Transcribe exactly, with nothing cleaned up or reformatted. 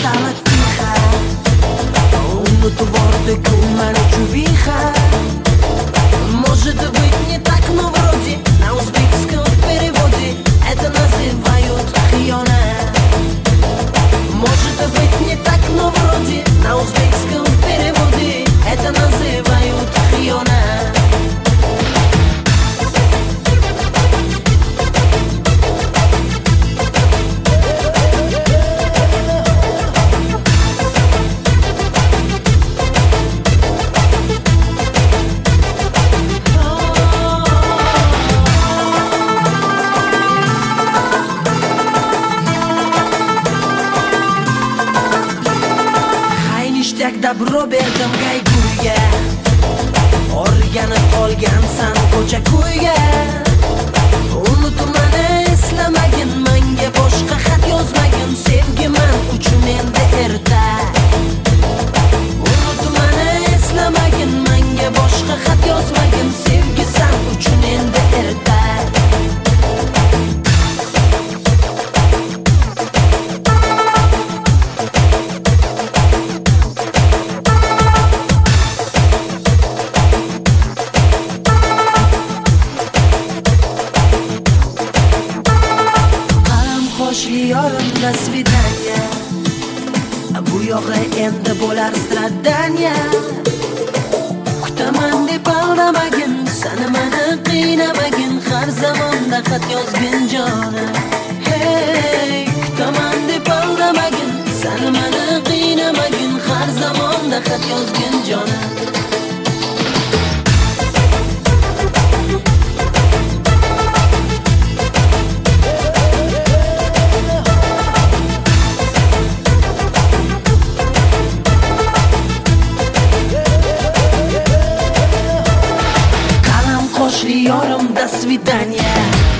стала тиха. Унутовор дека у мене чувиха. Может быть не так, но вроде на узбекском переводе это называют хиона. Может быть не так, но вроде на узбекском переводе это называют хиона. Dabro berdim gayguga, o'rganib qolgansan ko'cha ko'yga. Unutmani eslamagin, menga boshqa xat yozmagin, sevgiman uchun endi erta. Unutmani eslamagin, menga boshqa xat yozmagin, sevgisan uchun endi erta. Yorim, до свидания. Bu yog'i endi bo'lar stradaniya. Kutaman deb aldamagin, seni meni qiynamagin, har zamonda xat yozgin jonim. Hey, kutaman deb aldamagin, seni meni qiynamagin, har zamonda xat yozgin jonim. Yorim, до свидания.